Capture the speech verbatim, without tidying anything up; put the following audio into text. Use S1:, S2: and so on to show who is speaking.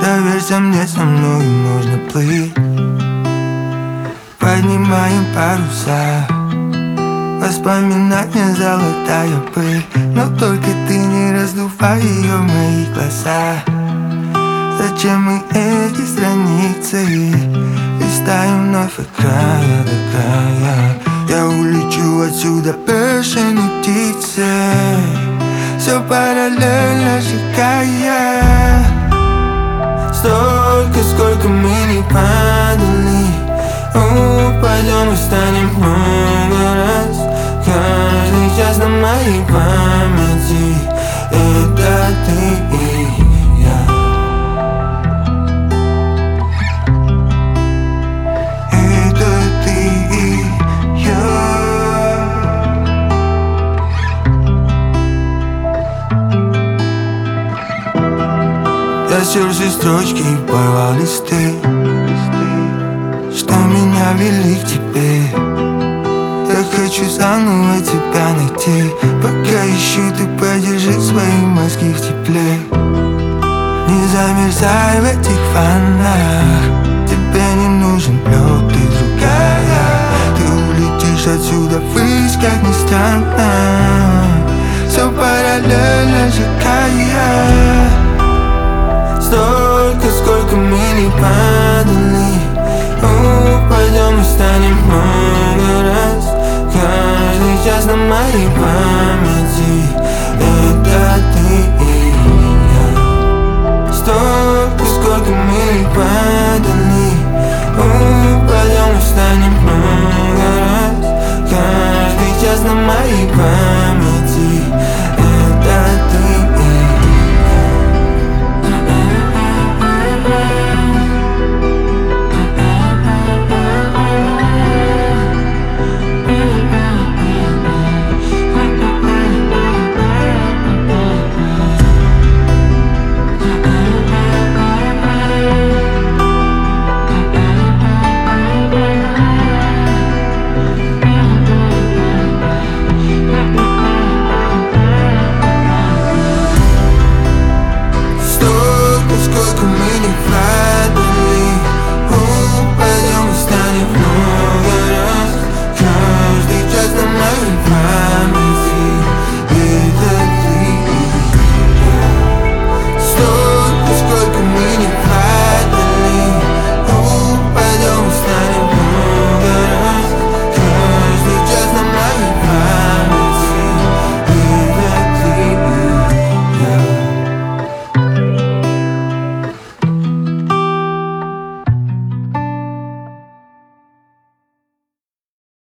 S1: Доверься мне, со мной можно плыть. Поднимаем паруса, воспоминания золотая пыль. Но только ты не раздувай ее в моих глазах. Зачем мы эти страницы листаем вновь от края до края? Я улечу отсюда бешеной птицей, все параллельно шагая. Столько, сколько мы не падали, упадем и станем много раз. Каждый час на моей памяти — это ты и я. Это ты и я. Я стер все строчки и порвал листы, что меня вели к тебе. Я хочу заново тебя найти. Пока ищу, ты подержи свои мозги в тепле. Не замерзай в этих волнах, тебе не нужен лед, ты другая. Ты улетишь отсюда ввысь, как ни странно. Все параллельно шагая. Столько, сколько мы не падали, упадем и станем много раз. Каждый час на моей памяти — это ты и я. Столько, сколько мы не падали, упадем и станем много раз. Каждый час на моей памяти